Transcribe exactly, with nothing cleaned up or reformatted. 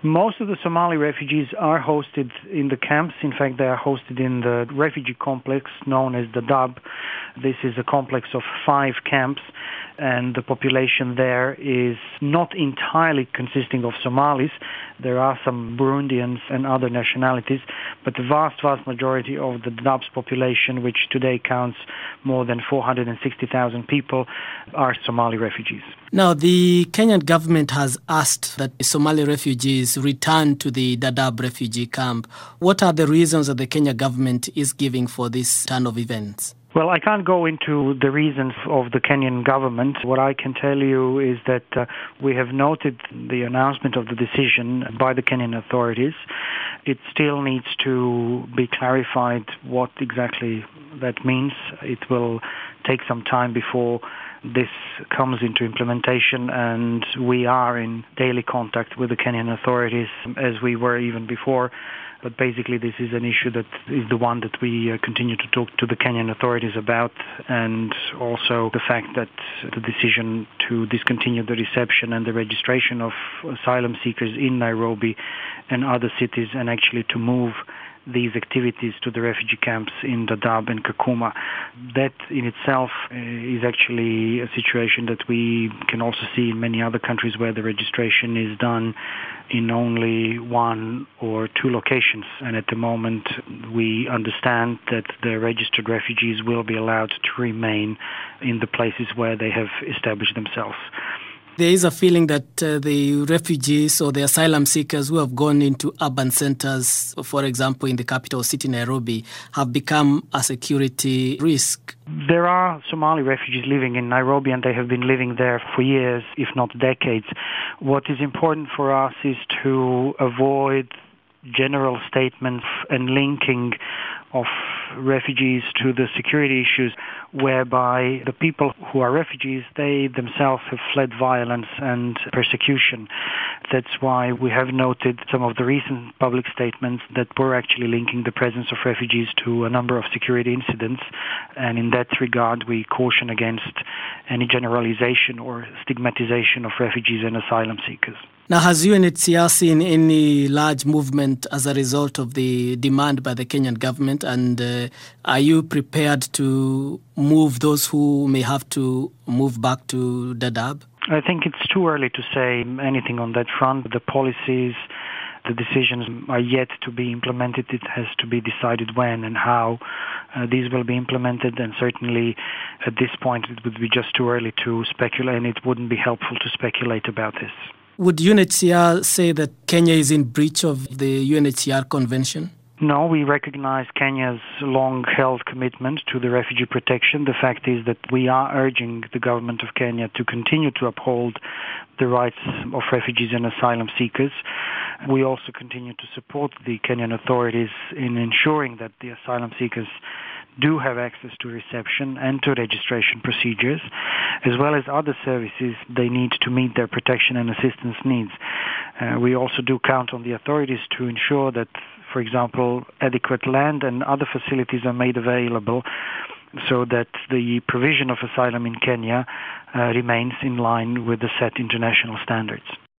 Most of the Somali refugees are hosted in the camps. In fact, they are hosted in the refugee complex known as Dadaab. This is a complex of five camps, and the population there is not entirely consisting of Somalis. There are some Burundians and other nationalities, but the vast, vast majority of the Dadaab's population, which today counts more than four hundred sixty thousand people, are Somali refugees. Now, the Kenyan government has asked that Somali refugees return to the Dadaab refugee camp. What are the reasons that the Kenya government is giving for this turn of events? Well, I can't go into the reasons of the Kenyan government. What I can tell you is that uh, we have noted the announcement of the decision by the Kenyan authorities. It still needs to be clarified what exactly that means. It will take some time before this comes into implementation, and we are in daily contact with the Kenyan authorities, as we were even before. But basically, this is an issue that is the one that we uh, continue to talk to the Kenyan authorities about, and also the fact that the decision to discontinue the reception and the registration of asylum seekers in Nairobi and other cities, and actually to move these activities to the refugee camps in Dadaab and Kakuma. That in itself uh, is actually a situation that we can also see in many other countries where the registration is done in only one or two locations. And at the moment, we understand that the registered refugees will be allowed to remain in the places where they have established themselves. There is a feeling that uh, the refugees or the asylum seekers who have gone into urban centers, for example, in the capital city, Nairobi, have become a security risk. There are Somali refugees living in Nairobi, and they have been living there for years, if not decades. What is important for us is to avoid general statements and linking of refugees to the security issues, whereby the people who are refugees, they themselves have fled violence and persecution. That's why we have noted some of the recent public statements that were actually linking the presence of refugees to a number of security incidents, and in that regard we caution against any generalization or stigmatization of refugees and asylum seekers. Now, has U N H C R seen any large movement as a result of the demand by the Kenyan government, and uh, are you prepared to move those who may have to move back to Dadaab? I think it's too early to say anything on that front. The policies, the decisions are yet to be implemented. It has to be decided when and how uh, these will be implemented, and certainly at this point it would be just too early to speculate, and it wouldn't be helpful to speculate about this. Would U N H C R say that Kenya is in breach of the U N H C R Convention? No, we recognize Kenya's long-held commitment to the refugee protection. The fact is that we are urging the government of Kenya to continue to uphold the rights of refugees and asylum seekers. We also continue to support the Kenyan authorities in ensuring that the asylum seekers do have access to reception and to registration procedures, as well as other services they need to meet their protection and assistance needs. Uh, we also do count on the authorities to ensure that, for example, adequate land and other facilities are made available so that the provision of asylum in Kenya uh, remains in line with the set international standards.